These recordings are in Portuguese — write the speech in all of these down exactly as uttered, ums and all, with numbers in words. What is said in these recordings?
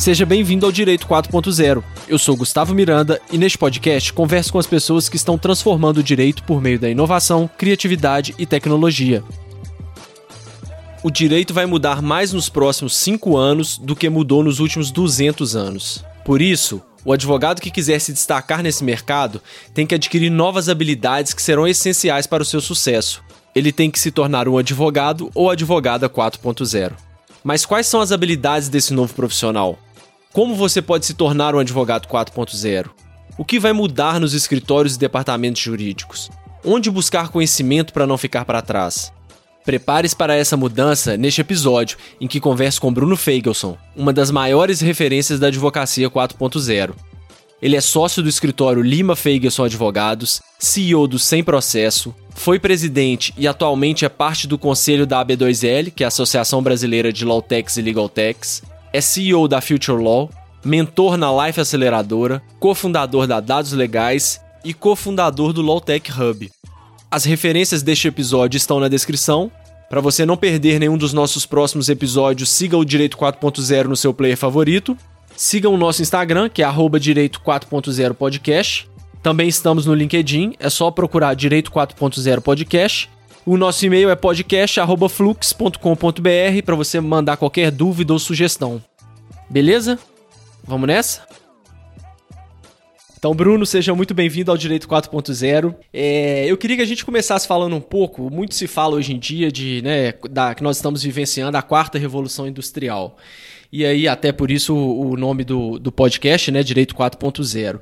Seja bem-vindo ao Direito quatro ponto zero. Eu sou Gustavo Miranda e neste podcast converso com as pessoas que estão transformando o direito por meio da inovação, criatividade e tecnologia. O direito vai mudar mais nos próximos cinco anos do que mudou nos últimos duzentos anos. Por isso, o advogado que quiser se destacar nesse mercado tem que adquirir novas habilidades que serão essenciais para o seu sucesso. Ele tem que se tornar um advogado ou advogada quatro ponto zero. Mas quais são as habilidades desse novo profissional? Como você pode se tornar um advogado quatro ponto zero? O que vai mudar nos escritórios e departamentos jurídicos? Onde buscar conhecimento para não ficar para trás? Prepare-se para essa mudança neste episódio, em que converso com Bruno Feigelson, uma das maiores referências da advocacia quatro ponto zero. Ele é sócio do escritório Lima Feigelson Advogados, C E O do Sem Processo, foi presidente e atualmente é parte do conselho da A B dois L, que é a Associação Brasileira de Lawtechs e Legaltechs, é C E O da Future Law, mentor na Life Aceleradora, cofundador da Dados Legais e cofundador do Lawtech Hub. As referências deste episódio estão na descrição. Para você não perder nenhum dos nossos próximos episódios, siga o Direito quatro ponto zero no seu player favorito. Siga o nosso Instagram, que é arroba Direito quatro ponto zero podcast. Também estamos no LinkedIn, é só procurar Direito quatro ponto zero podcast. O nosso e-mail é podcast arroba flux ponto com ponto b r para você mandar qualquer dúvida ou sugestão. Beleza? Vamos nessa? Então, Bruno, seja muito bem-vindo ao Direito quatro ponto zero. É, eu queria que a gente começasse falando um pouco, muito se fala hoje em dia de, né, da, que nós estamos vivenciando a quarta revolução industrial. E aí, até por isso, o nome do, do podcast, né, Direito quatro ponto zero.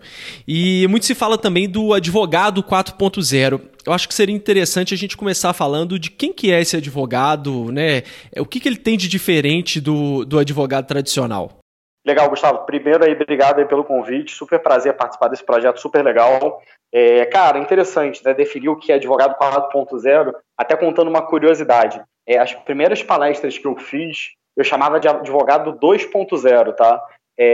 E muito se fala também do advogado quatro ponto zero. Eu acho que seria interessante a gente começar falando de quem que é esse advogado, né? O que, que ele tem de diferente do, do advogado tradicional. Legal, Gustavo. Primeiro aí, obrigado aí pelo convite. Super prazer participar desse projeto, super legal. É, cara, interessante, né? Definir o que é advogado quatro ponto zero, até contando uma curiosidade. É, as primeiras palestras que eu fiz, eu chamava de advogado dois ponto zero, tá?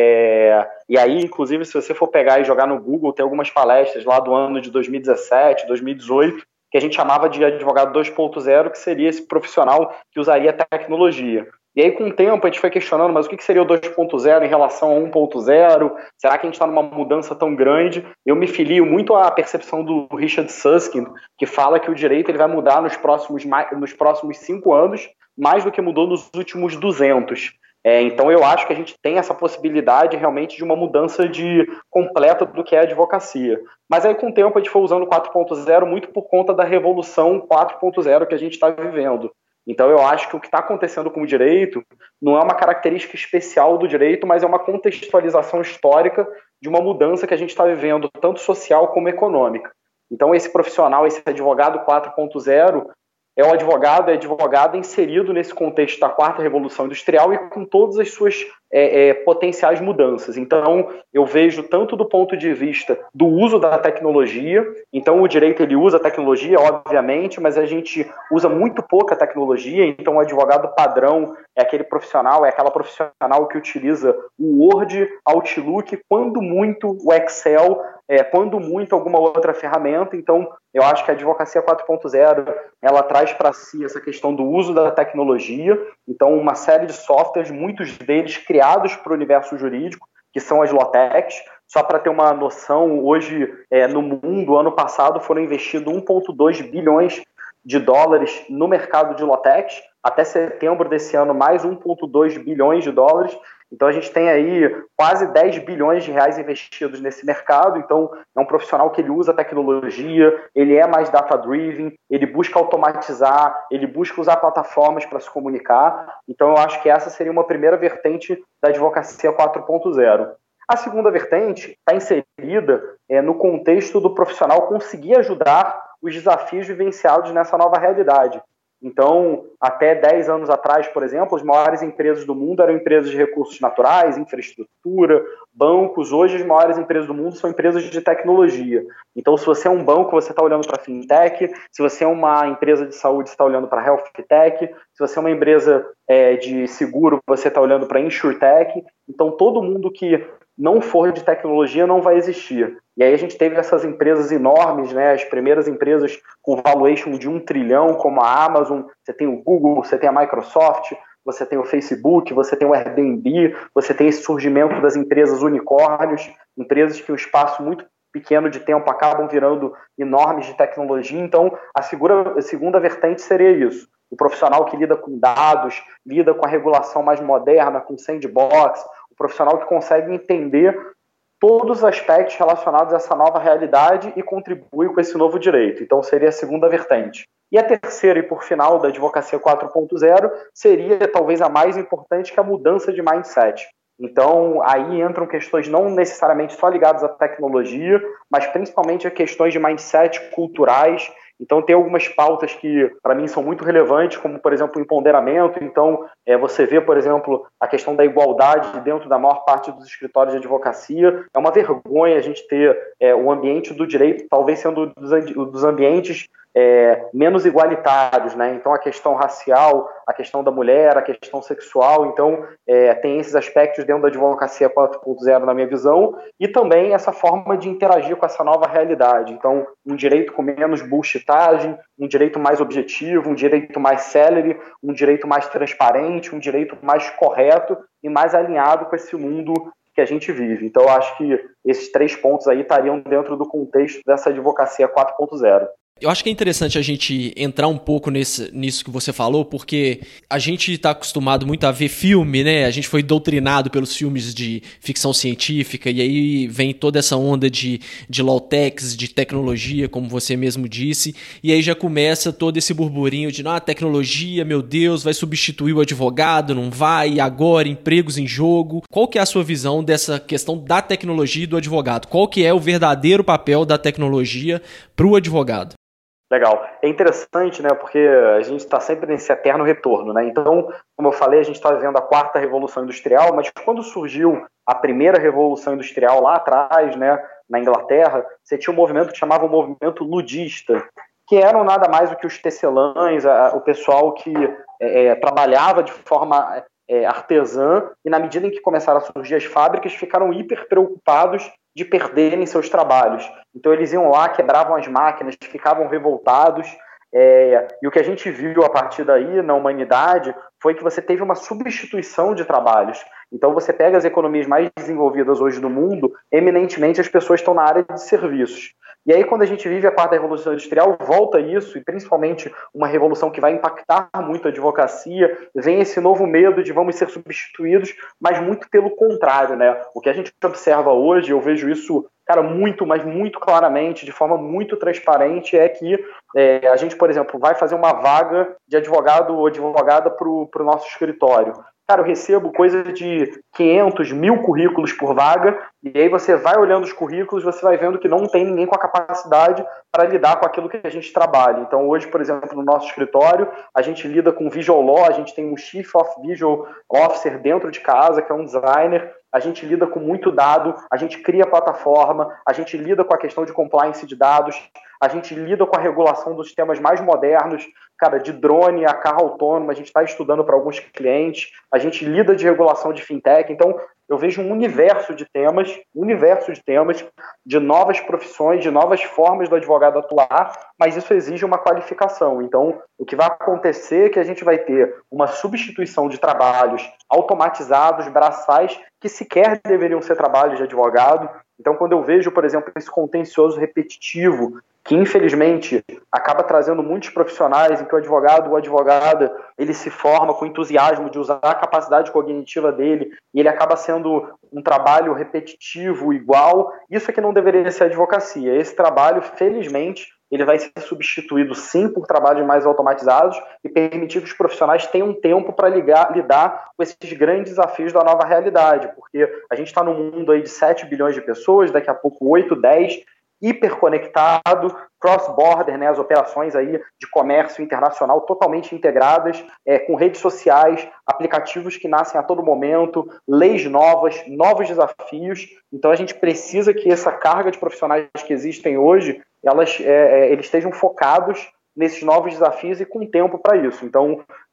É, e aí, inclusive, se você for pegar e jogar no Google, tem algumas palestras lá do ano de dois mil e dezessete, dois mil e dezoito, que a gente chamava de advogado dois ponto zero, que seria esse profissional que usaria tecnologia. E aí, com o tempo, a gente foi questionando, mas o que seria o dois ponto zero em relação ao um ponto zero? Será que a gente está numa mudança tão grande? Eu me filio muito à percepção do Richard Susskind, que fala que o direito ele vai mudar nos próximos, nos próximos cinco anos, mais do que mudou nos últimos duzentos. É, então, eu acho que a gente tem essa possibilidade realmente de uma mudança de, completa do que é a advocacia. Mas aí, com o tempo, a gente foi usando o quatro ponto zero muito por conta da revolução quatro ponto zero que a gente está vivendo. Então, eu acho que o que está acontecendo com o direito não é uma característica especial do direito, mas é uma contextualização histórica de uma mudança que a gente está vivendo, tanto social como econômica. Então, esse profissional, esse advogado quatro ponto zero, é o advogado e advogada inserido nesse contexto da quarta revolução industrial e com todas as suas é, é, potenciais mudanças. Então, eu vejo tanto do ponto de vista do uso da tecnologia. Então, o direito ele usa a tecnologia, obviamente, mas a gente usa muito pouca tecnologia. Então, o advogado padrão é aquele profissional, é aquela profissional que utiliza o Word, Outlook, quando muito o Excel, é, quando muito alguma outra ferramenta. Então, eu acho que a advocacia quatro ponto zero, ela traz para si essa questão do uso da tecnologia. Então, uma série de softwares, muitos deles criados para o universo jurídico, que são as Lawtechs. Só para ter uma noção, hoje, é, no mundo, ano passado, foram investidos um vírgula dois bilhões de dólares no mercado de Lawtechs. Até setembro desse ano, mais um vírgula dois bilhões de dólares. Então, a gente tem aí quase dez bilhões de reais investidos nesse mercado. Então, é um profissional que ele usa tecnologia, ele é mais data-driven, ele busca automatizar, ele busca usar plataformas para se comunicar. Então, eu acho que essa seria uma primeira vertente da advocacia quatro ponto zero. A segunda vertente está inserida é, no contexto do profissional conseguir ajudar os desafios vivenciados nessa nova realidade. Então, até dez anos atrás, por exemplo, as maiores empresas do mundo eram empresas de recursos naturais, infraestrutura, bancos. Hoje, as maiores empresas do mundo são empresas de tecnologia. Então, se você é um banco, você está olhando para fintech. Se você é uma empresa de saúde, você está olhando para health tech. Se você é uma empresa é, de seguro, você está olhando para insurtech. Então, todo mundo que não for de tecnologia não vai existir. E aí a gente teve essas empresas enormes, né, as primeiras empresas com valuation de um trilhão, como a Amazon, você tem o Google, você tem a Microsoft, você tem o Facebook, você tem o Airbnb, você tem esse surgimento das empresas unicórnios, empresas que um espaço muito pequeno de tempo acabam virando enormes de tecnologia. Então, a, segura, a segunda vertente seria isso. O profissional que lida com dados, lida com a regulação mais moderna, com sandbox, o profissional que consegue entender todos os aspectos relacionados a essa nova realidade e contribui com esse novo direito. Então, seria a segunda vertente. E a terceira, e por final, da advocacia quatro ponto zero, seria talvez a mais importante, que é a mudança de mindset. Então, aí entram questões não necessariamente só ligadas à tecnologia, mas principalmente a questões de mindset culturais. Então, tem algumas pautas que, para mim, são muito relevantes, como, por exemplo, o empoderamento. Então, é, você vê, por exemplo, a questão da igualdade dentro da maior parte dos escritórios de advocacia. É uma vergonha a gente ter é, o ambiente do direito, talvez sendo dos, dos ambientes é, menos igualitários, né? Então, a questão racial, a questão da mulher, a questão sexual. Então, é, tem esses aspectos dentro da advocacia quatro ponto zero, na minha visão, e também essa forma de interagir com essa nova realidade. Então, um direito com menos bullshitagem, um direito mais objetivo, um direito mais célere, um direito mais transparente, um direito mais correto e mais alinhado com esse mundo que a gente vive. Então, eu acho que esses três pontos aí estariam dentro do contexto dessa advocacia quatro ponto zero. Eu acho que é interessante a gente entrar um pouco nesse, nisso que você falou, porque a gente está acostumado muito a ver filme, né? A gente foi doutrinado pelos filmes de ficção científica, e aí vem toda essa onda de, de low-techs, de tecnologia, como você mesmo disse, e aí já começa todo esse burburinho de, ah, tecnologia, meu Deus, vai substituir o advogado, não vai, e agora, empregos em jogo. Qual que é a sua visão dessa questão da tecnologia e do advogado? Qual que é o verdadeiro papel da tecnologia para o advogado? Legal. É interessante, né, porque a gente está sempre nesse eterno retorno, né? Então, como eu falei, a gente está vivendo a quarta revolução industrial, mas quando surgiu a primeira revolução industrial lá atrás, né, na Inglaterra, você tinha um movimento que chamava o movimento ludista, que eram nada mais do que os tecelãs, a, o pessoal que é, trabalhava de forma é, artesã, e na medida em que começaram a surgir as fábricas, ficaram hiper preocupados de perderem seus trabalhos. Então eles iam lá, quebravam as máquinas, ficavam revoltados, é, e o que a gente viu a partir daí na humanidade foi que você teve uma substituição de trabalhos. Então você pega as economias mais desenvolvidas hoje do mundo, eminentemente as pessoas estão na área de serviços. E aí quando a gente vive a quarta revolução industrial, volta isso, e principalmente uma revolução que vai impactar muito a advocacia, vem esse novo medo de vamos ser substituídos, mas muito pelo contrário, né? O que a gente observa hoje, eu vejo isso, cara, muito, mas muito claramente, de forma muito transparente, é que é, a gente, por exemplo, vai fazer uma vaga de advogado ou advogada para o nosso escritório. Cara, eu recebo coisa de quinhentos, mil currículos por vaga, e aí você vai olhando os currículos, você vai vendo que não tem ninguém com a capacidade para lidar com aquilo que a gente trabalha. Então hoje, por exemplo, no nosso escritório, a gente lida com Visual Law, a gente tem um Chief of Visual Officer dentro de casa, que é um designer, a gente lida com muito dado, a gente cria plataforma, a gente lida com a questão de compliance de dados, a gente lida com a regulação dos sistemas mais modernos, cara, de drone a carro autônomo, a gente está estudando para alguns clientes, a gente lida de regulação de fintech. Então eu vejo um universo de temas, universo de temas, de novas profissões, de novas formas do advogado atuar, mas isso exige uma qualificação. Então, o que vai acontecer é que a gente vai ter uma substituição de trabalhos automatizados, braçais, que sequer deveriam ser trabalhos de advogado. Então, quando eu vejo, por exemplo, esse contencioso repetitivo, que infelizmente acaba trazendo muitos profissionais em que o advogado ou advogada, ele se forma com entusiasmo de usar a capacidade cognitiva dele e ele acaba sendo um trabalho repetitivo, igual. Isso é que não deveria ser advocacia. Esse trabalho, felizmente, ele vai ser substituído sim por trabalhos mais automatizados e permitir que os profissionais tenham tempo para lidar com esses grandes desafios da nova realidade, porque a gente está num mundo aí de sete bilhões de pessoas, daqui a pouco oito, dez, hiperconectado, cross-border, né, as operações aí de comércio internacional totalmente integradas, é, com redes sociais, aplicativos que nascem a todo momento, leis novas, novos desafios. Então a gente precisa que essa carga de profissionais que existem hoje, elas, é, eles estejam focados nesses novos desafios e com tempo para isso. Então,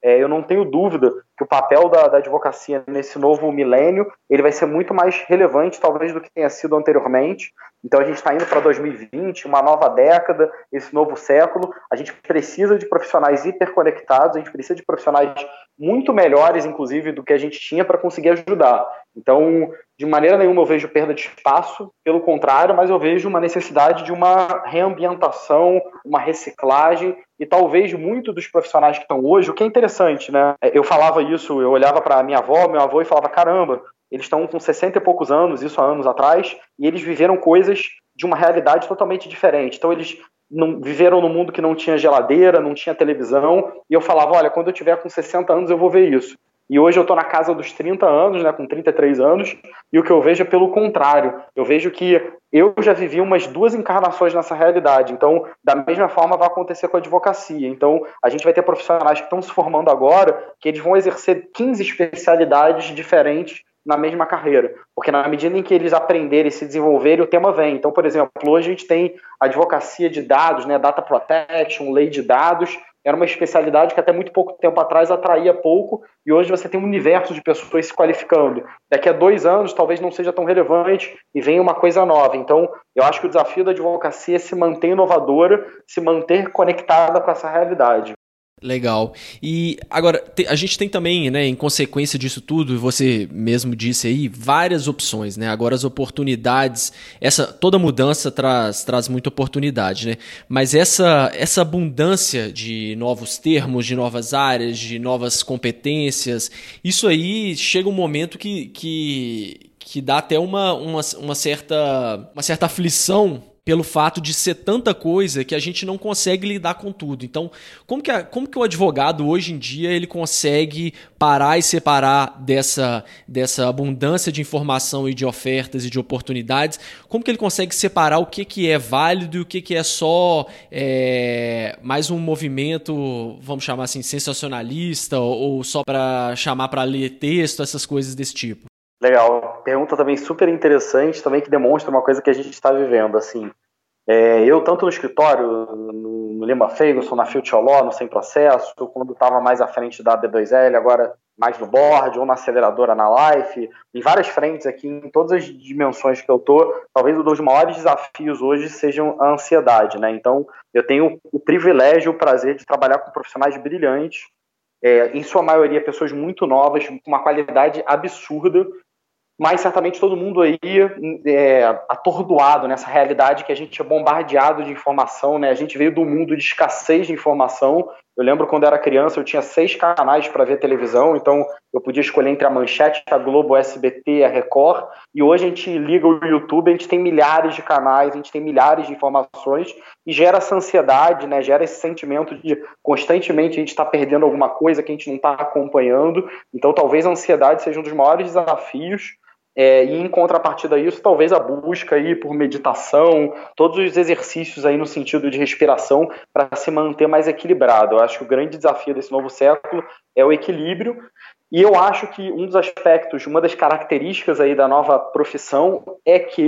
é, eu não tenho dúvida que o papel da, da advocacia nesse novo milênio ele vai ser muito mais relevante, talvez, do que tenha sido anteriormente. Então a gente está indo para dois mil e vinte, uma nova década, esse novo século. A gente precisa de profissionais hiperconectados, a gente precisa de profissionais muito melhores, inclusive, do que a gente tinha para conseguir ajudar. Então, de maneira nenhuma eu vejo perda de espaço, pelo contrário, mas eu vejo uma necessidade de uma reambientação, uma reciclagem, e talvez muito dos profissionais que estão hoje, o que é interessante, né? Eu falava isso, eu olhava para minha avó, meu avô e falava, caramba, eles estão com sessenta e poucos anos, isso há anos atrás, e eles viveram coisas de uma realidade totalmente diferente. Então eles não, viveram num mundo que não tinha geladeira, não tinha televisão, e eu falava, olha, quando eu tiver com sessenta anos eu vou ver isso. E hoje eu estou na casa dos trinta anos, né, com trinta e três anos, e o que eu vejo é pelo contrário. Eu vejo que eu já vivi umas duas encarnações nessa realidade. Então, da mesma forma vai acontecer com a advocacia. Então, a gente vai ter profissionais que estão se formando agora, que eles vão exercer quinze especialidades diferentes na mesma carreira, porque na medida em que eles aprenderem e se desenvolverem, o tema vem. Então, por exemplo, hoje a gente tem advocacia de dados, né, data protection, lei de dados, era uma especialidade que até muito pouco tempo atrás atraía pouco, e hoje você tem um universo de pessoas se qualificando. Daqui a dois anos talvez não seja tão relevante e venha uma coisa nova. Então, eu acho que o desafio da advocacia é se manter inovadora, se manter conectada com essa realidade. Legal. E agora, a gente tem também, né, em consequência disso tudo, você mesmo disse aí, várias opções, né? Agora as oportunidades, essa, toda mudança traz, traz muita oportunidade, né? Mas essa, essa abundância de novos termos, de novas áreas, de novas competências, isso aí chega um momento que, que, que dá até uma, uma, uma, certa, uma certa aflição pelo fato de ser tanta coisa que a gente não consegue lidar com tudo. Então, como que, a, como que o advogado hoje em dia ele consegue parar e separar dessa, dessa abundância de informação e de ofertas e de oportunidades? Como que ele consegue separar o que, que é válido e o que, que é só é, mais um movimento, vamos chamar assim, sensacionalista ou, ou só para chamar para ler texto, essas coisas desse tipo? Legal. Pergunta também super interessante, também que demonstra uma coisa que a gente está vivendo. Assim, é, eu, tanto no escritório, no, no Lima Ferguson, na Future Law, no Sem Processo, quando estava mais à frente da D dois L, agora mais no board, ou na aceleradora na Life, em várias frentes aqui, em todas as dimensões que eu estou, talvez um dos maiores desafios hoje sejam a ansiedade, né? Então, eu tenho o privilégio, o prazer de trabalhar com profissionais brilhantes, é, em sua maioria pessoas muito novas, com uma qualidade absurda, mas certamente todo mundo aí é atordoado nessa realidade que a gente é bombardeado de informação, né? A gente veio do mundo de escassez de informação. Eu lembro quando eu era criança, eu tinha seis canais para ver televisão, então eu podia escolher entre a Manchete, a Globo, o S B T, a Record, e hoje a gente liga o YouTube, a gente tem milhares de canais, a gente tem milhares de informações, e gera essa ansiedade, né? Gera esse sentimento de constantemente a gente está perdendo alguma coisa que a gente não está acompanhando. Então talvez a ansiedade seja um dos maiores desafios. É, e em contrapartida a isso, talvez a busca aí por meditação, todos os exercícios aí no sentido de respiração para se manter mais equilibrado. Eu acho que o grande desafio desse novo século é o equilíbrio, e eu acho que um dos aspectos, uma das características aí da nova profissão é que,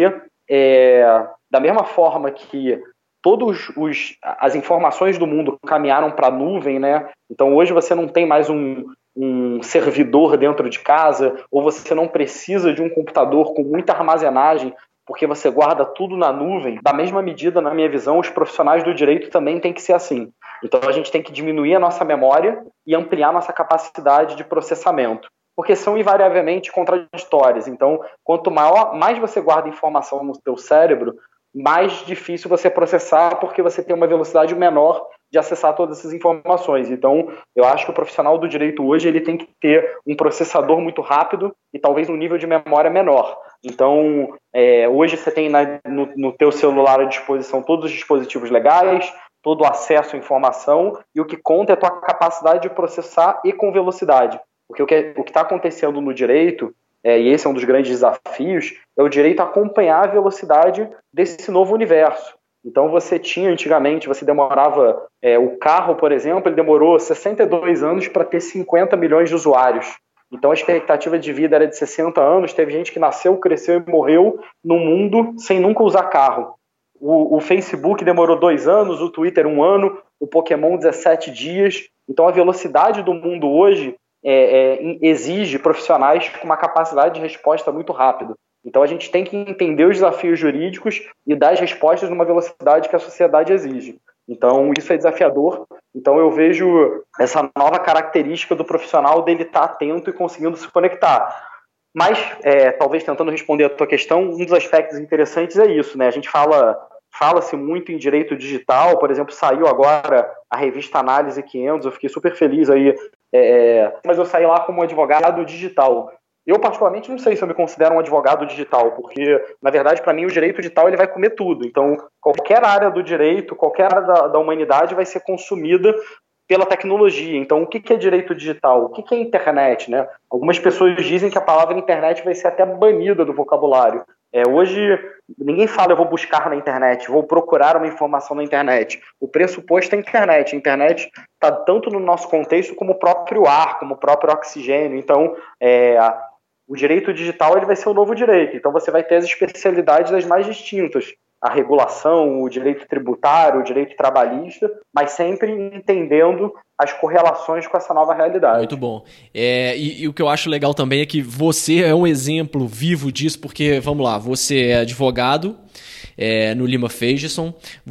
é, da mesma forma que todas as informações do mundo caminharam para a nuvem, né? Então hoje você não tem mais um um servidor dentro de casa, ou você não precisa de um computador com muita armazenagem, porque você guarda tudo na nuvem. Da mesma medida, na minha visão, os profissionais do direito também têm que ser assim. Então a gente tem que diminuir a nossa memória e ampliar a nossa capacidade de processamento, porque são invariavelmente contraditórias. Então, quanto maior, mais você guarda informação no seu cérebro, mais difícil você processar, porque você tem uma velocidade menor de acessar todas essas informações. Então, eu acho que o profissional do direito hoje ele tem que ter um processador muito rápido e talvez um nível de memória menor. Então, é, hoje você tem na, no, no teu celular à disposição todos os dispositivos legais, todo o acesso à informação, e o que conta é a tua capacidade de processar e com velocidade. Porque o que o está acontecendo no direito, é, e esse é um dos grandes desafios, é o direito a acompanhar a velocidade desse novo universo. Então você tinha antigamente, você demorava, é, o carro, por exemplo, ele demorou sessenta e dois anos para ter cinquenta milhões de usuários. Então a expectativa de vida era de sessenta anos, teve gente que nasceu, cresceu e morreu no mundo sem nunca usar carro. o, o Facebook demorou dois anos, o Twitter um ano, o Pokémon dezessete dias. Então a velocidade do mundo hoje é, é, exige profissionais com uma capacidade de resposta muito rápida. Então a gente tem que entender os desafios jurídicos e dar as respostas numa velocidade que a sociedade exige. Então isso é desafiador. Então eu vejo essa nova característica do profissional dele estar atento e conseguindo se conectar. Mas, é, talvez tentando responder a tua questão, um dos aspectos interessantes é isso, né? A gente fala, fala-se muito em direito digital, por exemplo, saiu agora a revista Análise quinhentos, eu fiquei super feliz aí, é, mas eu saí lá como advogado digital. Eu, particularmente, não sei se eu me considero um advogado digital, porque, na verdade, para mim, o direito digital ele vai comer tudo. Então, qualquer área do direito, qualquer área da, da humanidade vai ser consumida pela tecnologia. Então, o que é direito digital? O que é internet, né? Algumas pessoas dizem que a palavra internet vai ser até banida do vocabulário. É, hoje, ninguém fala eu vou buscar na internet, vou procurar uma informação na internet. O pressuposto é a internet. A internet está tanto no nosso contexto como o próprio ar, como o próprio oxigênio. Então, é, o direito digital ele vai ser o novo direito. Então, você vai ter as especialidades das mais distintas. A regulação, o direito tributário, o direito trabalhista, mas sempre entendendo as correlações com essa nova realidade. Muito bom. É, e, e o que eu acho legal também é que você é um exemplo vivo disso, porque, vamos lá, você é advogado é, no Lima Ferguson,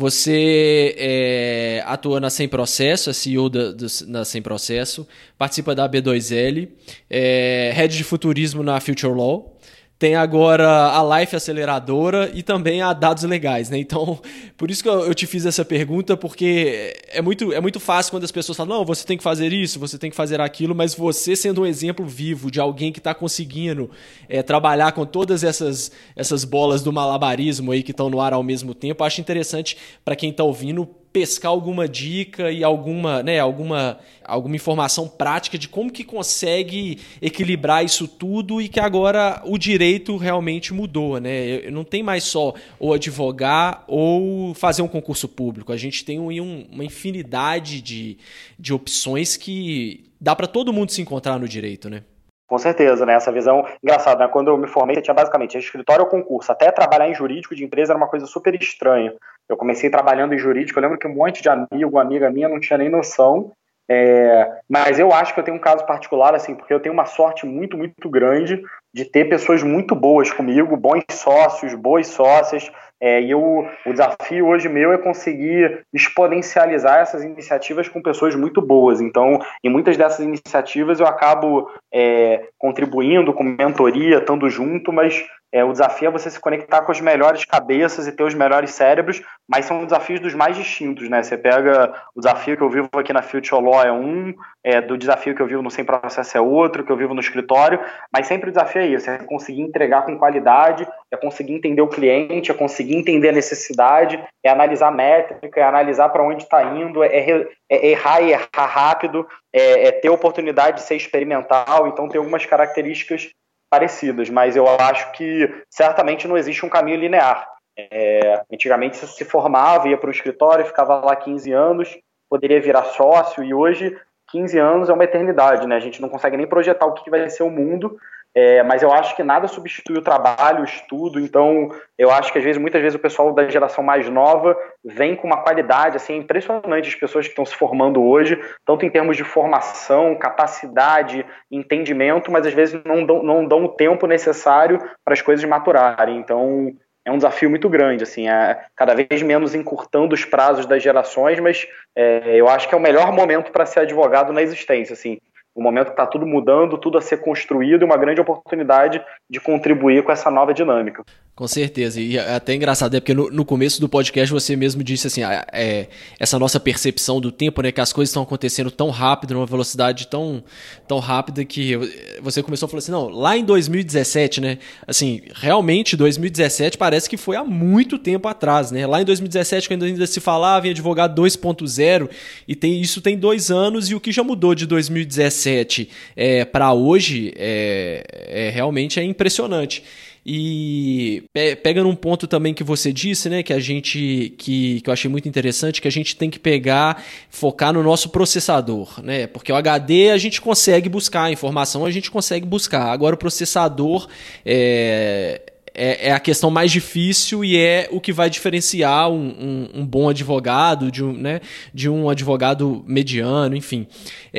você é, atua na Sem Processo, é C E O da, da, na Sem Processo, participa da B dois L, é, Head de Futurismo na Future Law, tem agora a Life Aceleradora e também a Dados Legais, né? Então, por isso que eu te fiz essa pergunta, porque é muito, é muito fácil quando as pessoas falam, não, você tem que fazer isso, você tem que fazer aquilo, mas você sendo um exemplo vivo de alguém que está conseguindo é, trabalhar com todas essas, essas bolas do malabarismo aí que estão no ar ao mesmo tempo, acho interessante para quem está ouvindo pescar alguma dica e alguma, né, alguma, alguma informação prática de como que consegue equilibrar isso tudo e que agora o direito realmente mudou, né? Não tem mais só ou advogar ou fazer um concurso público. A gente tem um, uma infinidade de, de opções que dá para todo mundo se encontrar no direito, né? Com certeza, né? Essa visão engraçada, né? Quando eu me formei, eu tinha basicamente escritório ou concurso. Até trabalhar em jurídico de empresa era uma coisa super estranha. Eu comecei trabalhando em jurídico, eu lembro que um monte de amigo, amiga minha, não tinha nem noção. É... Mas eu acho que eu tenho um caso particular, assim, porque eu tenho uma sorte muito, muito grande de ter pessoas muito boas comigo, bons sócios, boas sócias. É, e eu, o desafio hoje meu é conseguir exponencializar essas iniciativas com pessoas muito boas. Então, em muitas dessas iniciativas eu acabo é, contribuindo com mentoria, estando junto, mas é, o desafio é você se conectar com as melhores cabeças e ter os melhores cérebros, mas são desafios dos mais distintos, né? Você pega o desafio que eu vivo aqui na Future Law é um, é, do desafio que eu vivo no Sem Processo é outro, que eu vivo no escritório, mas sempre o desafio é isso, é conseguir entregar com qualidade, é conseguir entender o cliente, é conseguir entender a necessidade, é analisar a métrica, é analisar para onde está indo, é, é, é errar e errar rápido, é, é ter oportunidade de ser experimental, então tem algumas características parecidas, mas eu acho que certamente não existe um caminho linear. É, antigamente você se formava, ia para o escritório, ficava lá quinze anos, poderia virar sócio, e hoje quinze anos é uma eternidade, né? A gente não consegue nem projetar o que vai ser o mundo, é, mas eu acho que nada substitui o trabalho, o estudo. Então eu acho que às vezes, muitas vezes o pessoal da geração mais nova vem com uma qualidade assim, impressionante, as pessoas que estão se formando hoje, tanto em termos de formação, capacidade, entendimento, mas às vezes não dão, não dão o tempo necessário para as coisas maturarem. Então é um desafio muito grande, assim, é cada vez menos encurtando os prazos das gerações, mas é, eu acho que é o melhor momento para ser advogado na existência, assim, o momento que está tudo mudando, tudo a ser construído e uma grande oportunidade de contribuir com essa nova dinâmica. Com certeza, e é até engraçado, é porque no, no começo do podcast você mesmo disse assim, é, essa nossa percepção do tempo, né, que as coisas estão acontecendo tão rápido, numa velocidade tão, tão rápida que você começou a falar assim, não, lá em dois mil e dezessete, né, assim, realmente dois mil e dezessete parece que foi há muito tempo atrás, né, lá em dois mil e dezessete quando ainda se falava em advogado dois ponto zero, e tem, isso tem dois anos, e o que já mudou de dois mil e dezessete é, para hoje é, é, realmente é impressionante. E pega num ponto também que você disse, né, que a gente, que, que eu achei muito interessante, que a gente tem que pegar, focar no nosso processador, né, porque o H D a gente consegue buscar, a informação a gente consegue buscar, agora o processador é, é, é a questão mais difícil e é o que vai diferenciar um, um, um bom advogado de um, né, de um advogado mediano, enfim.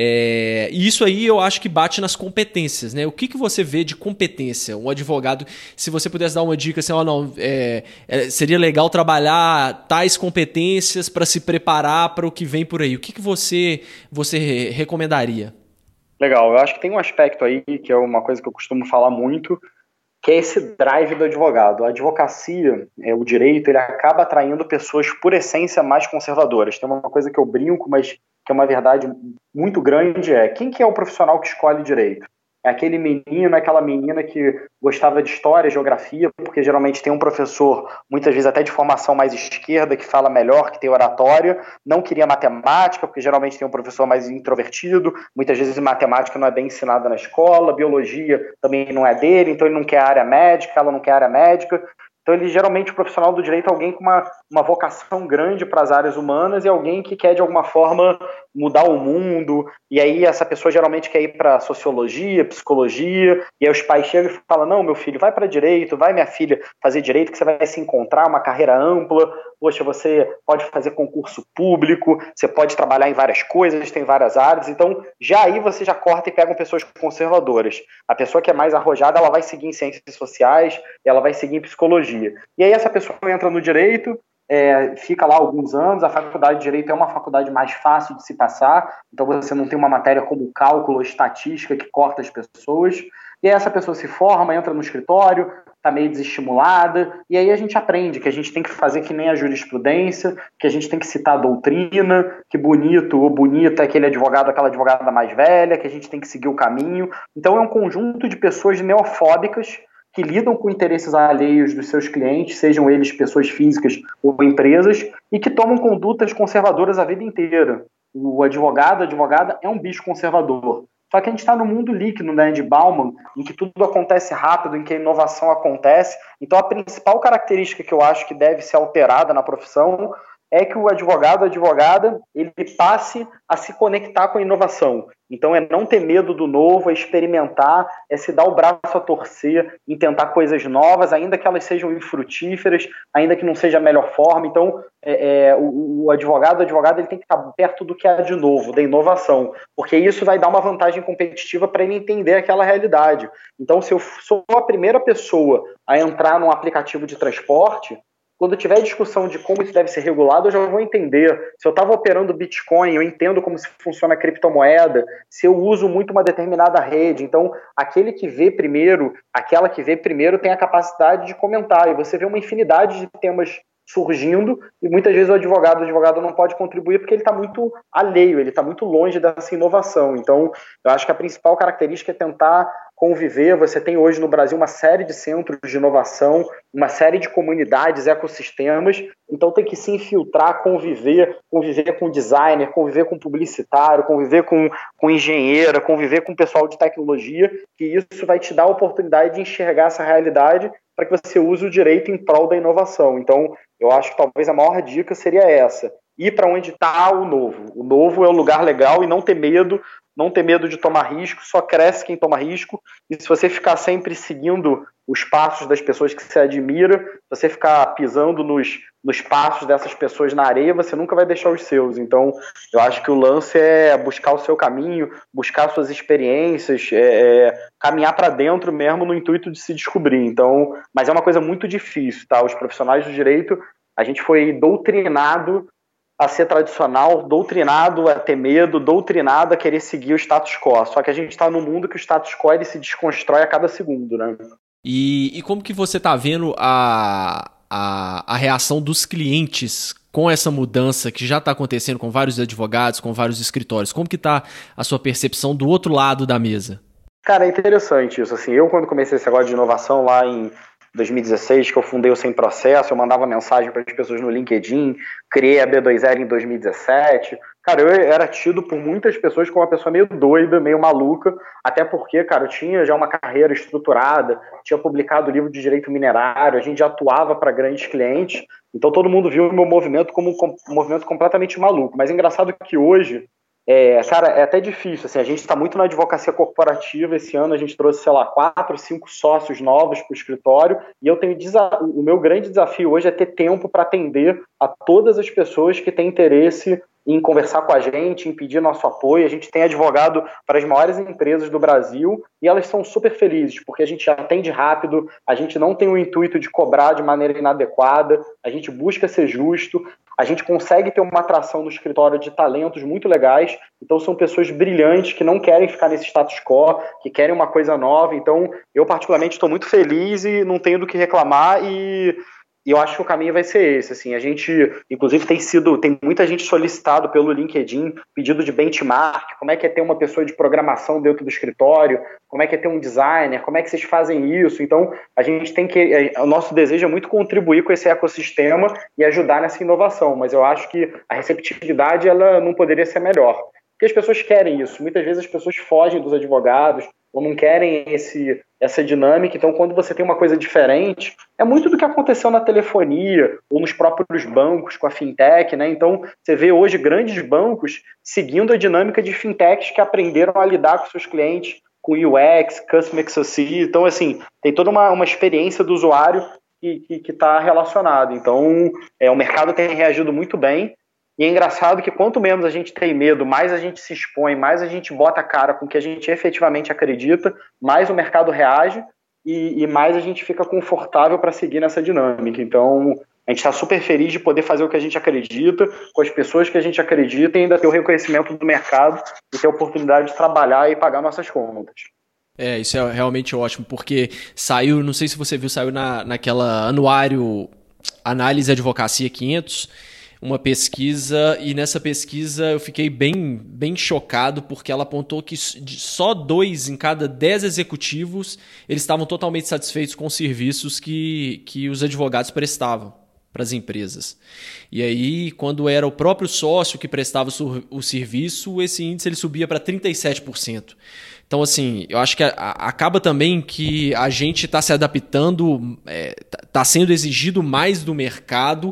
É, e isso aí eu acho que bate nas competências, né? O que, que você vê de competência? Um advogado, se você pudesse dar uma dica assim, ó, não, é, é, seria legal trabalhar tais competências para se preparar para o que vem por aí. O que, que você, você recomendaria? Legal, eu acho que tem um aspecto aí que é uma coisa que eu costumo falar muito, que é esse drive do advogado. A advocacia, é, o direito, ele acaba atraindo pessoas, por essência, mais conservadoras. Tem uma coisa que eu brinco, mas que é uma verdade muito grande, é quem que é o profissional que escolhe direito? É aquele menino, aquela menina que gostava de história, geografia, porque geralmente tem um professor, muitas vezes até de formação mais esquerda, que fala melhor, que tem oratória, não queria matemática, porque geralmente tem um professor mais introvertido, muitas vezes matemática não é bem ensinada na escola, biologia também não é dele, então ele não quer área médica, ela não quer área médica. Então, ele geralmente, o profissional do direito é alguém com uma, uma vocação grande para as áreas humanas e alguém que quer, de alguma forma, mudar o mundo. E aí, essa pessoa geralmente quer ir para sociologia, psicologia. E aí, os pais chegam e falam: não, meu filho, vai para direito, vai, minha filha, fazer direito, que você vai se encontrar, uma carreira ampla. Poxa, você pode fazer concurso público, você pode trabalhar em várias coisas, tem várias áreas. Então, já aí você já corta e pega pessoas conservadoras. A pessoa que é mais arrojada, ela vai seguir em ciências sociais, ela vai seguir em psicologia. E aí essa pessoa entra no direito, é, fica lá alguns anos, a faculdade de direito é uma faculdade mais fácil de se passar, então você não tem uma matéria como cálculo ou estatística que corta as pessoas, e aí essa pessoa se forma, entra no escritório, está meio desestimulada, e aí a gente aprende que a gente tem que fazer que nem a jurisprudência, que a gente tem que citar a doutrina, que bonito ou bonita é aquele advogado, aquela advogada mais velha, que a gente tem que seguir o caminho. Então é um conjunto de pessoas neofóbicas que lidam com interesses alheios dos seus clientes, sejam eles pessoas físicas ou empresas, e que tomam condutas conservadoras a vida inteira. O advogado, a advogada é um bicho conservador. Só que a gente está no mundo líquido, né, de Bauman, em que tudo acontece rápido, em que a inovação acontece. Então, a principal característica que eu acho que deve ser alterada na profissão é que o advogado, a advogada, ele passe a se conectar com a inovação. Então é não ter medo do novo, é experimentar, é se dar o braço a torcer, em tentar coisas novas, ainda que elas sejam infrutíferas, ainda que não seja a melhor forma. Então é, é, o, o advogado, a advogada, ele tem que estar perto do que há de novo, da inovação, porque isso vai dar uma vantagem competitiva para ele entender aquela realidade. Então, se eu sou a primeira pessoa a entrar num aplicativo de transporte, quando tiver discussão de como isso deve ser regulado, eu já vou entender. Se eu estava operando Bitcoin, eu entendo como se funciona a criptomoeda, se eu uso muito uma determinada rede. Então, aquele que vê primeiro, aquela que vê primeiro tem a capacidade de comentar. E você vê uma infinidade de temas surgindo e muitas vezes o advogado, o advogado não pode contribuir porque ele está muito alheio, ele está muito longe dessa inovação. Então, eu acho que a principal característica é tentar conviver. Você tem hoje no Brasil uma série de centros de inovação, uma série de comunidades, ecossistemas, então tem que se infiltrar, conviver, conviver com designer, conviver com publicitário, conviver com, com engenheiro, conviver com pessoal de tecnologia, que isso vai te dar a oportunidade de enxergar essa realidade para que você use o direito em prol da inovação. Então, eu acho que talvez a maior dica seria essa: ir para onde está o novo. O novo é o lugar legal e não ter medo, não ter medo de tomar risco, só cresce quem toma risco. E se você ficar sempre seguindo os passos das pessoas que você admira, se você ficar pisando nos, nos passos dessas pessoas na areia, você nunca vai deixar os seus. Então, eu acho que o lance é buscar o seu caminho, buscar suas experiências, é, é, caminhar para dentro mesmo no intuito de se descobrir. Então, mas é uma coisa muito difícil, tá? Os profissionais do direito, a gente foi doutrinado a ser tradicional, doutrinado a ter medo, doutrinado a querer seguir o status quo. Só que a gente está num mundo que o status quo ele se desconstrói a cada segundo, né? E, e como que você está vendo a, a, a reação dos clientes com essa mudança que já está acontecendo com vários advogados, com vários escritórios? Como que está a sua percepção do outro lado da mesa? Cara, é interessante isso. Assim, eu, quando comecei esse negócio de inovação lá em dois mil e dezesseis, que eu fundei o Sem Processo, eu mandava mensagem para as pessoas no LinkedIn, criei a B dois L em dois mil e dezessete. Cara, eu era tido por muitas pessoas como uma pessoa meio doida, meio maluca, até porque, cara, eu tinha já uma carreira estruturada, tinha publicado livro de direito minerário, a gente já atuava para grandes clientes, então todo mundo viu o meu movimento como um movimento completamente maluco. Mas é engraçado que hoje É, cara, é até difícil, assim, a gente está muito na advocacia corporativa. Esse ano a gente trouxe, sei lá, quatro, cinco sócios novos para o escritório, e eu tenho o meu grande desafio hoje é ter tempo para atender a todas as pessoas que têm interesse em conversar com a gente, em pedir nosso apoio. A gente tem advogado para as maiores empresas do Brasil e elas são super felizes, porque a gente atende rápido, a gente não tem o intuito de cobrar de maneira inadequada, a gente busca ser justo, a gente consegue ter uma atração no escritório de talentos muito legais. Então são pessoas brilhantes que não querem ficar nesse status quo, que querem uma coisa nova. Então eu particularmente estou muito feliz e não tenho do que reclamar, e E eu acho que o caminho vai ser esse, assim. A gente, inclusive, tem sido, tem muita gente solicitado pelo LinkedIn, pedido de benchmark, como é que é ter uma pessoa de programação dentro do escritório, como é que é ter um designer, como é que vocês fazem isso. Então, a gente tem que, o nosso desejo é muito contribuir com esse ecossistema e ajudar nessa inovação, mas eu acho que a receptividade, ela não poderia ser melhor. Porque as pessoas querem isso. Muitas vezes as pessoas fogem dos advogados ou não querem esse, essa dinâmica. Então, quando você tem uma coisa diferente, é muito do que aconteceu na telefonia ou nos próprios bancos com a fintech, né? Então, você vê hoje grandes bancos seguindo a dinâmica de fintechs que aprenderam a lidar com seus clientes, com U X, Customer Success. Então, assim, tem toda uma, uma experiência do usuário que está relacionada. Então, é, o mercado tem reagido muito bem. E é engraçado que quanto menos a gente tem medo, mais a gente se expõe, mais a gente bota a cara com o que a gente efetivamente acredita, mais o mercado reage e, e mais a gente fica confortável para seguir nessa dinâmica. Então, a gente está super feliz de poder fazer o que a gente acredita, com as pessoas que a gente acredita, e ainda ter o reconhecimento do mercado e ter a oportunidade de trabalhar e pagar nossas contas. É, isso é realmente ótimo, porque saiu, não sei se você viu, saiu na, naquela anuário Análise Advocacia quinhentos, uma pesquisa, e nessa pesquisa eu fiquei bem, bem chocado, porque ela apontou que só dois em cada dez executivos eles estavam totalmente satisfeitos com os serviços que, que os advogados prestavam para as empresas. E aí, quando era o próprio sócio que prestava o serviço, esse índice ele subia para trinta e sete por cento. Então, assim, eu acho que a, a, acaba também que a gente está se adaptando, está é, sendo exigido mais do mercado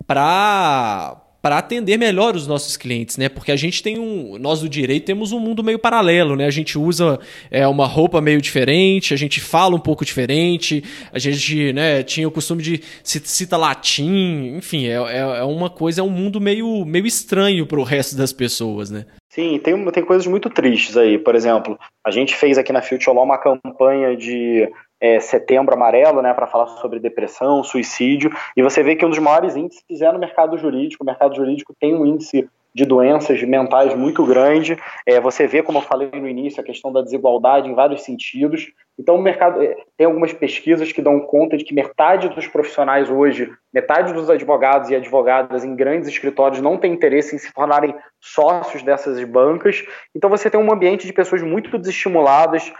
para para atender melhor os nossos clientes, né? Porque a gente tem um, nós do direito temos um mundo meio paralelo, né? A gente usa é, uma roupa meio diferente, a gente fala um pouco diferente, a gente, né, tinha o costume de cita latim, enfim, é, é uma coisa, é um mundo meio, meio estranho para o resto das pessoas, né? Sim, tem, tem coisas muito tristes aí. Por exemplo, a gente fez aqui na Future Law uma campanha de é, Setembro Amarelo, né, para falar sobre depressão, suicídio, e você vê que um dos maiores índices é no mercado jurídico. O mercado jurídico tem um índice de doenças mentais muito grande. É, você vê, como eu falei no início, a questão da desigualdade em vários sentidos. Então, o mercado tem algumas pesquisas que dão conta de que metade dos profissionais hoje, metade dos advogados e advogadas em grandes escritórios não tem interesse em se tornarem sócios dessas bancas. Então, você tem um ambiente de pessoas muito desestimuladas,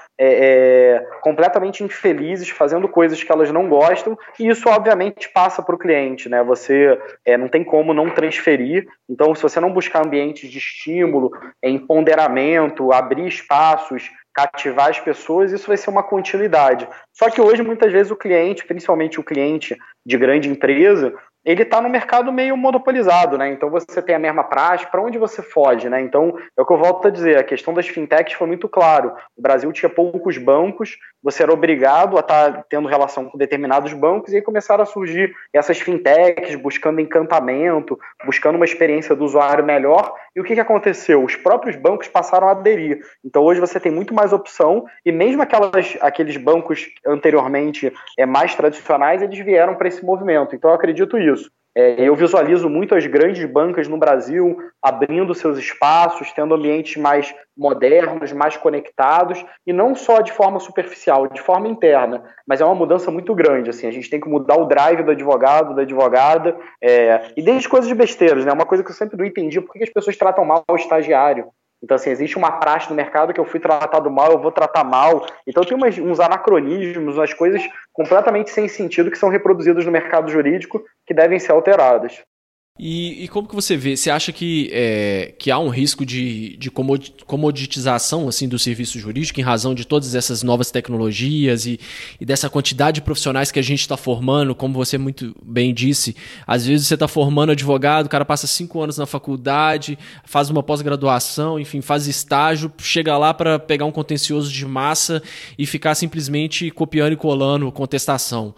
é, é, completamente infelizes, fazendo coisas que elas não gostam, e isso, obviamente, passa para o cliente, né? Você é, não tem como não transferir. Então, se você não buscar ambientes de estímulo, empoderamento, abrir espaços, cativar as pessoas, isso vai ser uma continuidade. Só que hoje, muitas vezes, o cliente, principalmente o cliente de grande empresa, ele está no mercado meio monopolizado, né? Então você tem a mesma praxe, para onde você foge, né? Então, é o que eu volto a dizer, a questão das fintechs foi muito claro. O Brasil tinha poucos bancos, você era obrigado a estar tendo relação com determinados bancos, e aí começaram a surgir essas fintechs buscando encantamento, buscando uma experiência do usuário melhor. E o que, que aconteceu? Os próprios bancos passaram a aderir. Então hoje você tem muito mais opção, e mesmo aquelas, aqueles bancos anteriormente é, mais tradicionais, eles vieram para esse movimento. Então eu acredito isso. É, eu visualizo muito as grandes bancas no Brasil abrindo seus espaços, tendo ambientes mais modernos, mais conectados, e não só de forma superficial, de forma interna, mas é uma mudança muito grande. Assim, a gente tem que mudar o drive do advogado, da advogada, é, e desde coisas de besteiras, né? Uma coisa que eu sempre não entendi, por que as pessoas tratam mal o estagiário? Então, assim, existe uma praxe no mercado que eu fui tratado mal, eu vou tratar mal. Então, tem umas, uns anacronismos, umas coisas completamente sem sentido que são reproduzidas no mercado jurídico que devem ser alteradas. E, e como que você vê? Você acha que, é, que há um risco de, de comoditização assim, do serviço jurídico em razão de todas essas novas tecnologias e, e dessa quantidade de profissionais que a gente está formando? Como você muito bem disse, às vezes você está formando advogado, o cara passa cinco anos na faculdade, faz uma pós-graduação, enfim, faz estágio, chega lá para pegar um contencioso de massa e ficar simplesmente copiando e colando contestação.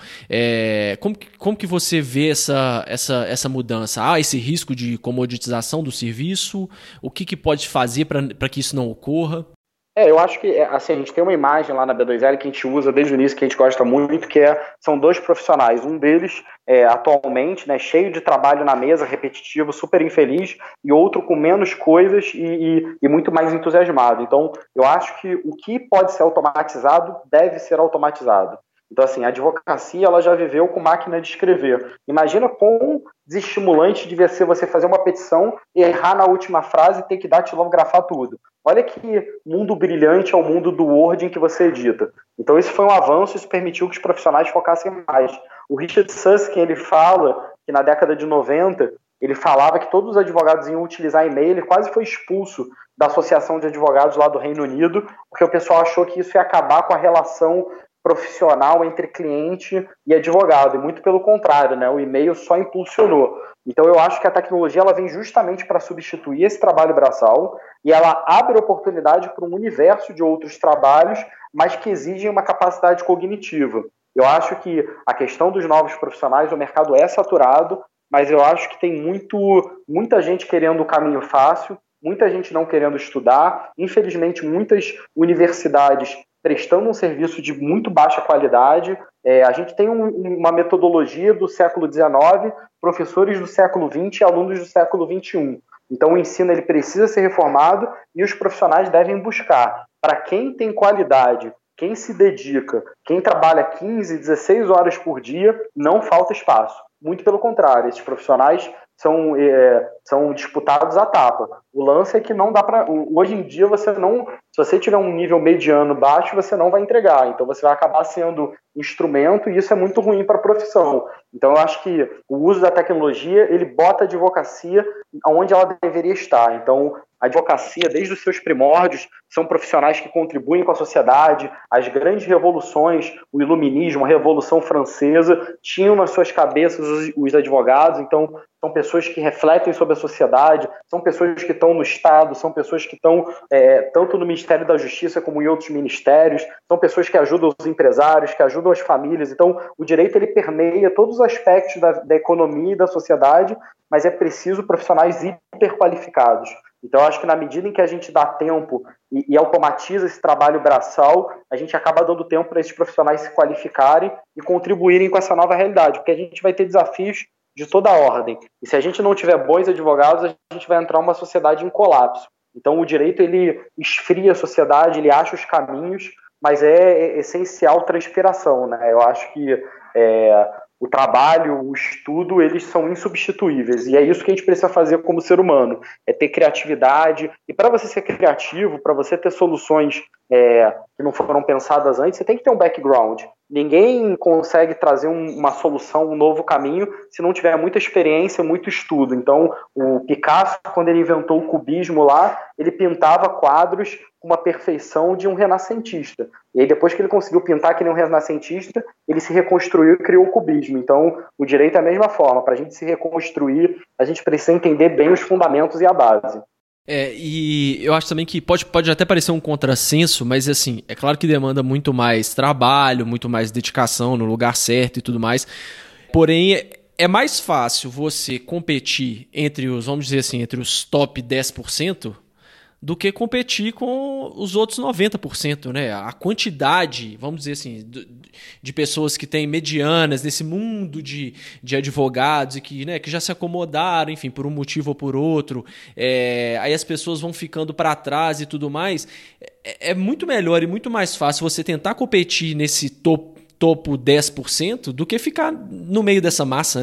É, como, como que você vê essa, essa, essa mudança? Há esse risco de comoditização do serviço? O que, que pode fazer para que isso não ocorra? É, eu acho que assim, a gente tem uma imagem lá na B dois L que a gente usa desde o início, que a gente gosta muito, que é, são dois profissionais. Um deles, é, atualmente, né, cheio de trabalho na mesa, repetitivo, super infeliz, e outro com menos coisas e, e, e muito mais entusiasmado. Então, eu acho que o que pode ser automatizado deve ser automatizado. Então, assim, a advocacia ela já viveu com máquina de escrever. Imagina quão desestimulante devia ser você fazer uma petição, errar na última frase e ter que datilografar tudo. Olha que mundo brilhante é o mundo do Word em que você edita. Então, isso foi um avanço, isso permitiu que os profissionais focassem mais. O Richard Susskind, ele fala que na década de noventa, ele falava que todos os advogados iam utilizar e-mail, ele quase foi expulso da Associação de Advogados lá do Reino Unido, porque o pessoal achou que isso ia acabar com a relação profissional entre cliente e advogado, e muito pelo contrário, né? O e-mail só impulsionou. Então eu acho que a tecnologia ela vem justamente para substituir esse trabalho braçal e ela abre oportunidade para um universo de outros trabalhos, mas que exigem uma capacidade cognitiva. Eu acho que a questão dos novos profissionais, o mercado é saturado, mas eu acho que tem muito, muita gente querendo o caminho fácil, muita gente não querendo estudar, infelizmente muitas universidades prestando um serviço de muito baixa qualidade. É, a gente tem um, uma metodologia do século dezenove, professores do século vinte e alunos do século vinte e um. Então o ensino ele precisa ser reformado e os profissionais devem buscar. Para quem tem qualidade, quem se dedica, quem trabalha quinze, dezesseis horas por dia, não falta espaço. Muito pelo contrário, esses profissionais são, é, são disputados à tapa. O lance é que não dá para... Hoje em dia, você não, se você tiver um nível mediano baixo, você não vai entregar. Então, você vai acabar sendo instrumento e isso é muito ruim para a profissão. Então, eu acho que o uso da tecnologia, ele bota a advocacia onde ela deveria estar. Então, a advocacia, desde os seus primórdios, são profissionais que contribuem com a sociedade. As grandes revoluções, o iluminismo, a Revolução Francesa, tinham nas suas cabeças os, os advogados. Então, são pessoas que refletem sobre a sociedade, são pessoas que estão no Estado, são pessoas que estão é, tanto no Ministério da Justiça como em outros ministérios, são pessoas que ajudam os empresários, que ajudam as famílias. Então, o direito ele permeia todos os aspectos da, da economia e da sociedade, mas é preciso profissionais hiperqualificados. Então, eu acho que na medida em que a gente dá tempo e, e automatiza esse trabalho braçal, a gente acaba dando tempo para esses profissionais se qualificarem e contribuírem com essa nova realidade, porque a gente vai ter desafios de toda a ordem. E se a gente não tiver bons advogados, a gente vai entrar numa sociedade em colapso. Então, o direito ele esfria a sociedade, ele acha os caminhos, mas é essencial transpiração, né? Eu acho que é, o trabalho, o estudo, eles são insubstituíveis. E é isso que a gente precisa fazer como ser humano, é ter criatividade. E para você ser criativo, para você ter soluções é, que não foram pensadas antes, você tem que ter um background. Ninguém consegue trazer um, uma solução, um novo caminho, se não tiver muita experiência, muito estudo. Então, o Picasso, quando ele inventou o cubismo lá, ele pintava quadros com uma perfeição de um renascentista. E aí, depois que ele conseguiu pintar que nem um renascentista, ele se reconstruiu e criou o cubismo. Então, o direito é a mesma forma. Para a gente se reconstruir, a gente precisa entender bem os fundamentos e a base. É, e eu acho também que pode, pode até parecer um contrassenso, mas assim, é claro que demanda muito mais trabalho, muito mais dedicação no lugar certo e tudo mais. Porém, é, é mais fácil você competir entre os, vamos dizer assim, entre os top dez por cento do que competir com os outros noventa por cento, né? A quantidade, vamos dizer assim, de pessoas que têm medianas nesse mundo de, de advogados e que, né, que já se acomodaram, enfim, por um motivo ou por outro, é, aí as pessoas vão ficando para trás e tudo mais. É, é muito melhor e muito mais fácil você tentar competir nesse topo, topo dez por cento do que ficar no meio dessa massa, né?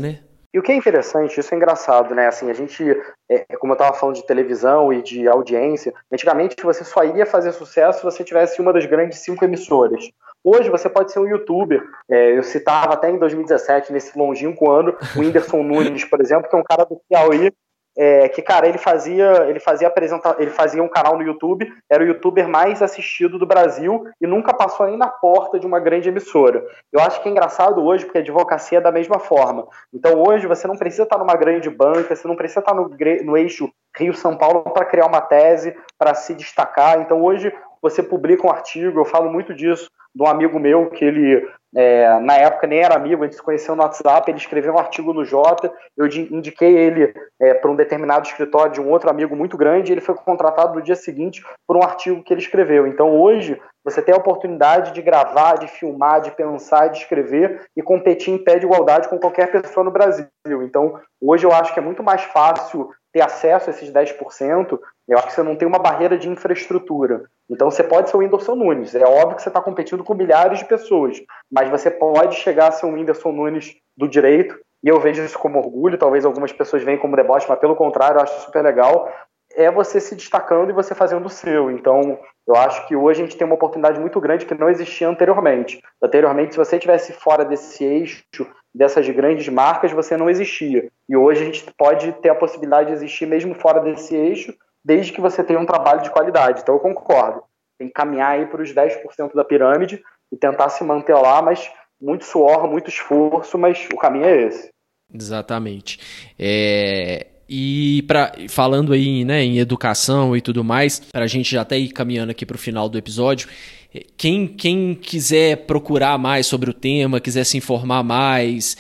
E o que é interessante, isso é engraçado, né? Assim, a gente, é, como eu estava falando de televisão e de audiência, antigamente você só iria fazer sucesso se você tivesse uma das grandes cinco emissoras. Hoje você pode ser um youtuber. É, eu citava até em dois mil e dezessete, nesse longínquo ano, o Whindersson Nunes, por exemplo, que é um cara do Piauí, é, que, cara, ele fazia, ele fazia apresenta, ele fazia um canal no YouTube, era o youtuber mais assistido do Brasil e nunca passou nem na porta de uma grande emissora. Eu acho que é engraçado hoje, porque a advocacia é da mesma forma. Então hoje você não precisa estar numa grande banca, você não precisa estar no, no eixo Rio-São Paulo para criar uma tese, para se destacar. Então hoje você publica um artigo, eu falo muito disso, de um amigo meu, que ele, é, na época nem era amigo, a gente se conheceu no WhatsApp, ele escreveu um artigo no Jota, eu indiquei ele é, para um determinado escritório de um outro amigo muito grande, e ele foi contratado no dia seguinte por um artigo que ele escreveu. Então hoje você tem a oportunidade de gravar, de filmar, de pensar, de escrever e competir em pé de igualdade com qualquer pessoa no Brasil. Então hoje eu acho que é muito mais fácil ter acesso a esses dez por cento, eu acho que você não tem uma barreira de infraestrutura. Então você pode ser o Whindersson Nunes, é óbvio que você está competindo com milhares de pessoas, mas você pode chegar a ser o Whindersson Nunes do direito, e eu vejo isso como orgulho, talvez algumas pessoas veem como deboche, mas pelo contrário, eu acho super legal, é você se destacando e você fazendo o seu. Então eu acho que hoje a gente tem uma oportunidade muito grande que não existia anteriormente. Anteriormente, se você estivesse fora desse eixo, dessas grandes marcas, você não existia. E hoje a gente pode ter a possibilidade de existir mesmo fora desse eixo, desde que você tenha um trabalho de qualidade. Então eu concordo. Tem que caminhar aí para os dez por cento da pirâmide e tentar se manter lá, mas muito suor, muito esforço, mas o caminho é esse. Exatamente. É... E pra, falando aí, né, em educação e tudo mais, para a gente já até ir caminhando aqui para o final do episódio, quem, quem quiser procurar mais sobre o tema, quiser se informar mais,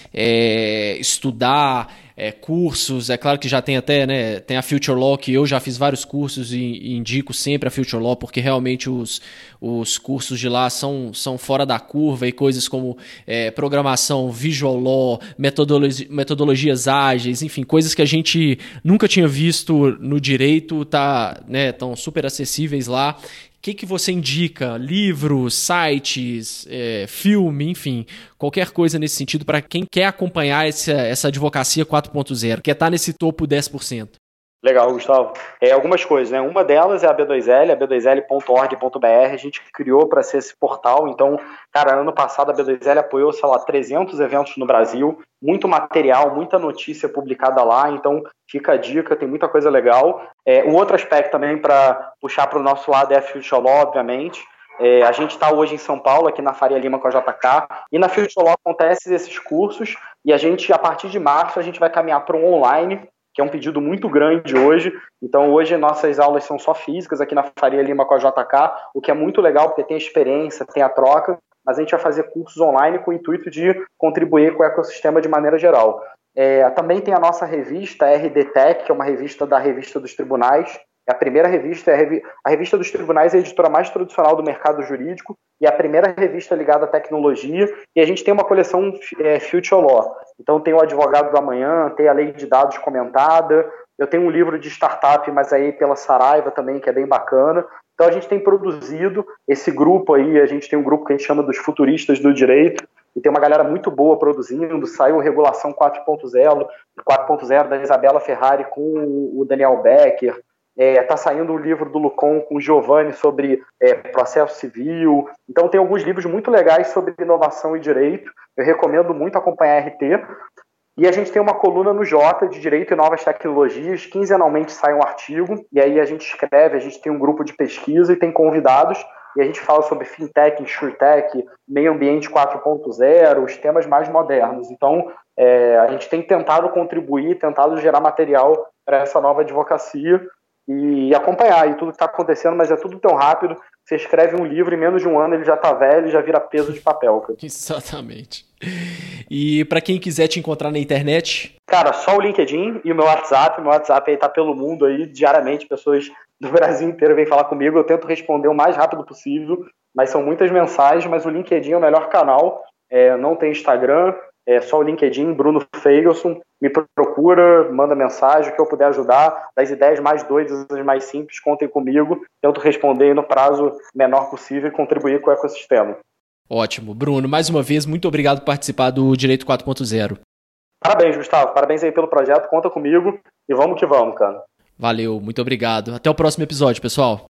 é, estudar, é, cursos, é claro que já tem até, né, tem a Future Law, que eu já fiz vários cursos e, e indico sempre a Future Law, porque realmente os, os cursos de lá são, são fora da curva, e coisas como é, programação, visual law, metodologi, metodologias ágeis, enfim, coisas que a gente nunca tinha visto no direito, tá, né, tão super acessíveis lá. O que, que você indica? Livros, sites, é, filme, enfim, qualquer coisa nesse sentido para quem quer acompanhar essa, essa advocacia quatro ponto zero, quer estar nesse topo dez por cento? Legal, Gustavo. É, algumas coisas, né? Uma delas é a B dois L, a b dois l ponto org ponto b r. A gente criou para ser esse portal. Então, cara, ano passado a B dois L apoiou, sei lá, trezentos eventos no Brasil, muito material, muita notícia publicada lá. Então, fica a dica, tem muita coisa legal. É, um outro aspecto também para puxar para o nosso lado é a Future Law, obviamente. É, a gente está hoje em São Paulo, aqui na Faria Lima com a J K, e na Future Law acontecem esses cursos, e a gente, a partir de março, a gente vai caminhar para um online, que é um pedido muito grande hoje. Então hoje nossas aulas são só físicas aqui na Faria Lima com a J K, o que é muito legal porque tem a experiência, tem a troca, mas a gente vai fazer cursos online com o intuito de contribuir com o ecossistema de maneira geral. É, também tem a nossa revista R D Tech, que é uma revista da Revista dos Tribunais. É a primeira revista, é a, revi- a Revista dos Tribunais é a editora mais tradicional do mercado jurídico e é a primeira revista ligada à tecnologia, e a gente tem uma coleção é, Future Law. Então tem o Advogado do Amanhã, tem a Lei de Dados comentada, eu tenho um livro de startup, mas aí pela Saraiva também, que é bem bacana. Então a gente tem produzido esse grupo aí, a gente tem um grupo que a gente chama dos futuristas do direito, e tem uma galera muito boa produzindo, saiu Regulação quatro ponto zero, quatro ponto zero da Isabela Ferrari com o Daniel Becker. Está é, saindo um livro do Lucon com o Giovanni sobre é, processo civil. Então tem alguns livros muito legais sobre inovação e direito. Eu recomendo muito acompanhar a R T. E a gente tem uma coluna no Jota de Direito e Novas Tecnologias. Quinzenalmente sai um artigo, e aí a gente escreve, a gente tem um grupo de pesquisa e tem convidados, e a gente fala sobre fintech, insurtech, meio ambiente quatro ponto zero, os temas mais modernos. Então é, a gente tem tentado contribuir, tentado gerar material para essa nova advocacia, e acompanhar aí tudo que está acontecendo, mas é tudo tão rápido. Você escreve um livro, em menos de um ano ele já está velho e já vira peso de papel. Cara. Exatamente. E para quem quiser te encontrar na internet? Cara, só o LinkedIn e o meu WhatsApp. Meu WhatsApp aí tá pelo mundo aí, diariamente, pessoas do Brasil inteiro vêm falar comigo. Eu tento responder o mais rápido possível, mas são muitas mensagens, mas o LinkedIn é o melhor canal. É, não tem Instagram, é só o LinkedIn, Bruno Feigelson. Me procura, manda mensagem, o que eu puder ajudar. Das ideias mais doidas, as mais simples, contem comigo. Tento responder no prazo menor possível e contribuir com o ecossistema. Ótimo. Bruno, mais uma vez, muito obrigado por participar do Direito quatro ponto zero. Parabéns, Gustavo. Parabéns aí pelo projeto. Conta comigo e vamos que vamos, cara. Valeu, muito obrigado. Até o próximo episódio, pessoal.